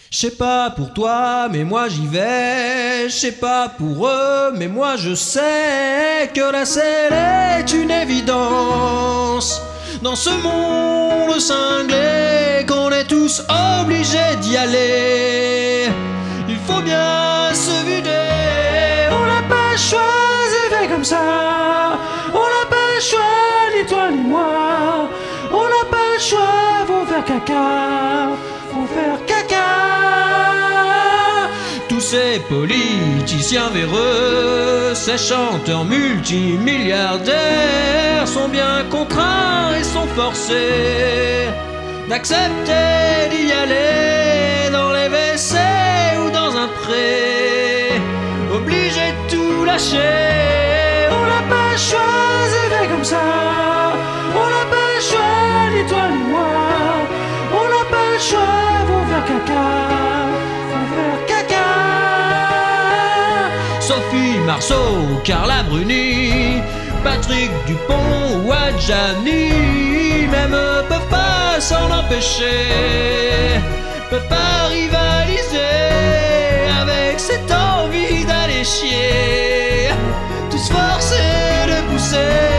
Je sais pas pour toi, mais moi j'y vais. Je sais pas pour eux, mais moi je sais que la selle est une évidence. Dans ce monde cinglé, qu'on est tous obligés d'y aller. Il faut bien se vider. On n'a pas choisi, fait comme ça. On n'a pas choisi, ni toi ni moi. On n'a pas le choix, faut faire caca. Faut faire caca. Tous ces politiciens véreux, ces chanteurs multimilliardaires sont bien contraints et sont forcés d'accepter d'y aller dans les WC ou dans un pré, obligés de tout lâcher. On n'a pas choisi, fait comme ça. On n'a pas le choix, ni toi ni moi. On n'a pas le choix, faut faire caca. Faut faire caca. Sophie Marceau, Carla Bruni, Patrick Dupont ou Adjani, même eux peuvent pas s'en empêcher, peuvent pas rivaliser avec cette envie d'aller chier, tous forcés de pousser